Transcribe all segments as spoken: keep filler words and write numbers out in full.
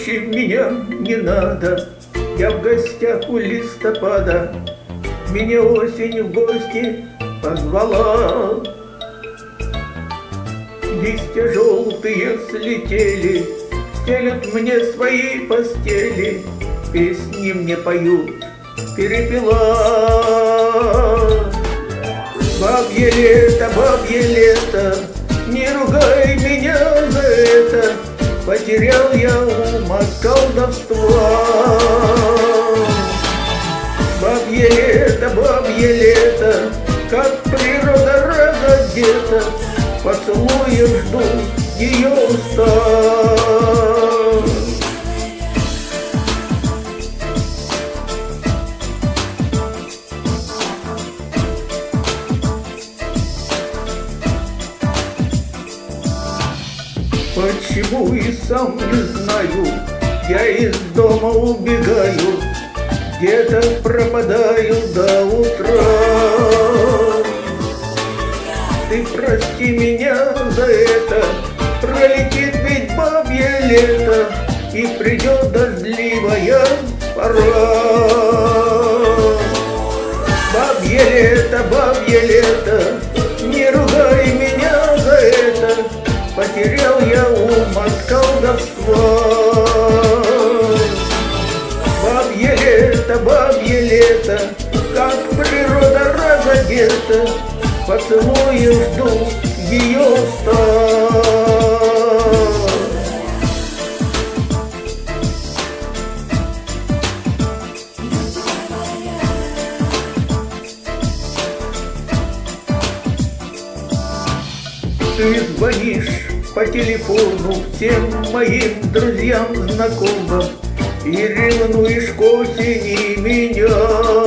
Ночи меня не надо, я в гостях у листопада. Меня осень в гости позвала. Листья желтые слетели, стелют мне свои постели, песни мне поют перепела. Бабье лето, бабье лето, не ругай меня за это, потерял я ум от колдовства. Бабье лето, бабье лето, как природа разодета, поцелуев жду ее уста. Почему и сам не знаю, я из дома убегаю, где-то пропадаю до утра. Ты прости меня за это, пролетит ведь бабье лето, и придет дождливая пора. Бабье лето, бабье лето, не ругай меня за это, потерял я ум от колдовства. Бабье лето, бабье лето, как природа разодета, поцелуев жду ее уста. Ты звонишь по телефону всем моим друзьям, знакомым, и ревнуешь к осени меня.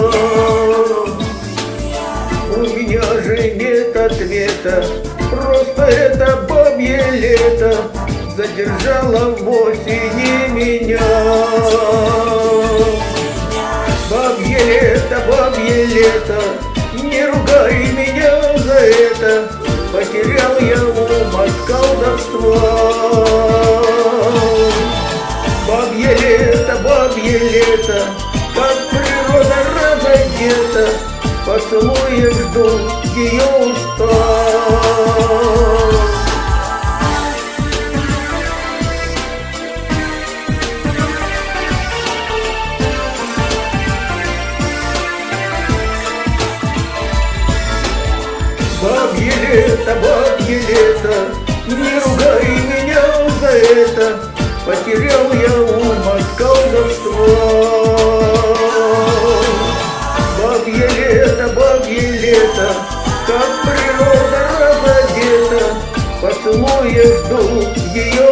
У меня же нет ответа, просто это бабье лето задержало в осени меня. Бабье лето, бабье лето, не ругай меня за это, потерял я ум от колдовства. Бабье лето, бабье лето, как природа разодета, поцелуев жду ее уста. Бабье лето, бабье лето, не ругай меня за это, потерял я ум от колдовства. Бабье лето, бабье лето, как природа разодета, поцелуев жду ее